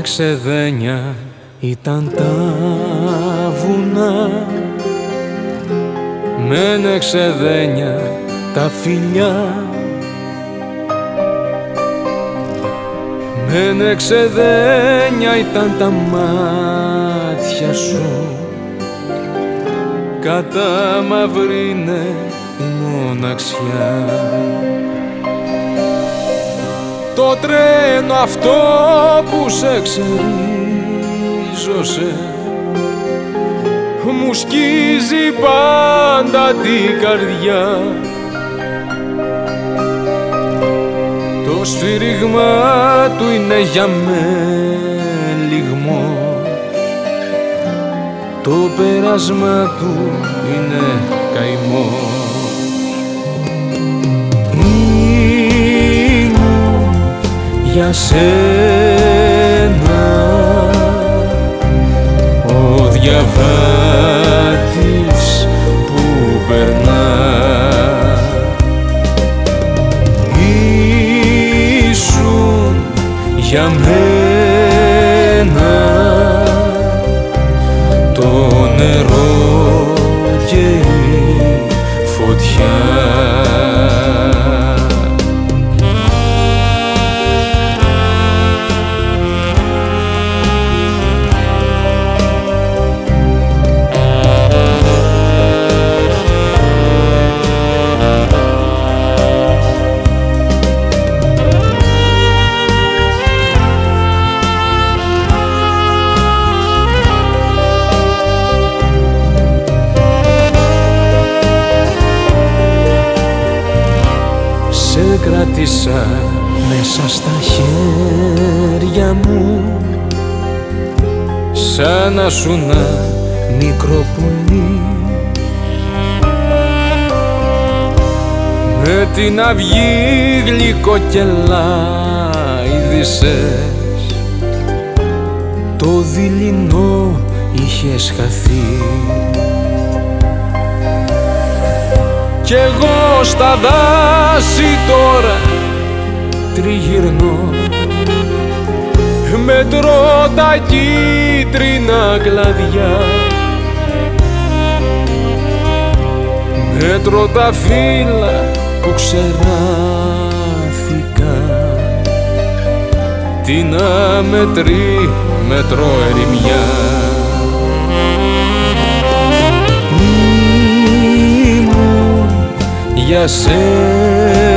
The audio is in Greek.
ξεδένια ήταν τα βουνά, μένε ξεδένια τα φιλιά, μένε ξεδένια ήταν τα μάτια σου, κατά μαυρίνε η μοναξιά. Το τρένο αυτό που σε ξερίζωσε μου σκίζει πάντα την καρδιά. Το σφύριγμα του είναι για με λιγμό, το πέρασμα του είναι καημό. Για σένα ο διαβάτης που περνά, ήσουν για μένα το νερό και η φωτιά. Σε κράτησα μέσα στα χέρια μου, σαν να σου να μικρό πουλί, με την αυγή γλυκοκελάιδησες, το δειλινό είχες χαθεί. Κι εγώ στα δάση τώρα τριγυρνώ, μετρώ τα κίτρινα κλαδιά, μέτρω τα φύλλα που ξεράθηκα, την αμετρή μετρώ ερημιά. Για σένα